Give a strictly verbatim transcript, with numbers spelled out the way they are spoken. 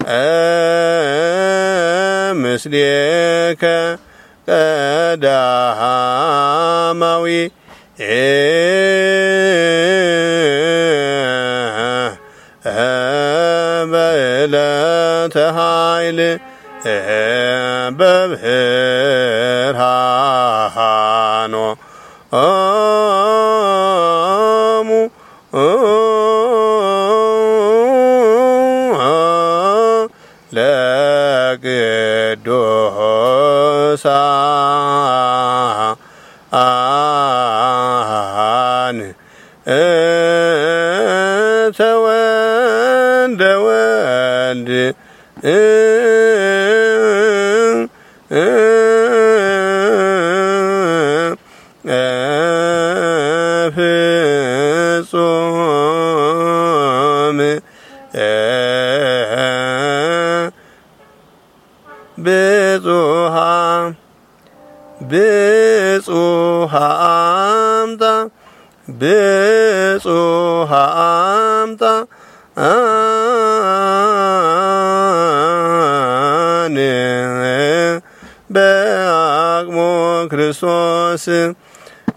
ምስሌከ ቀዳማዊ በዕለተ ኃይል በብርሃኖ ሙ ለቅዱሳን ተወልደ ወልድ ፍጹም ብፁሃ ብፁሃ አምጣ ብፁሃ አምጣ አነ በአቅሞ ክርስቶስ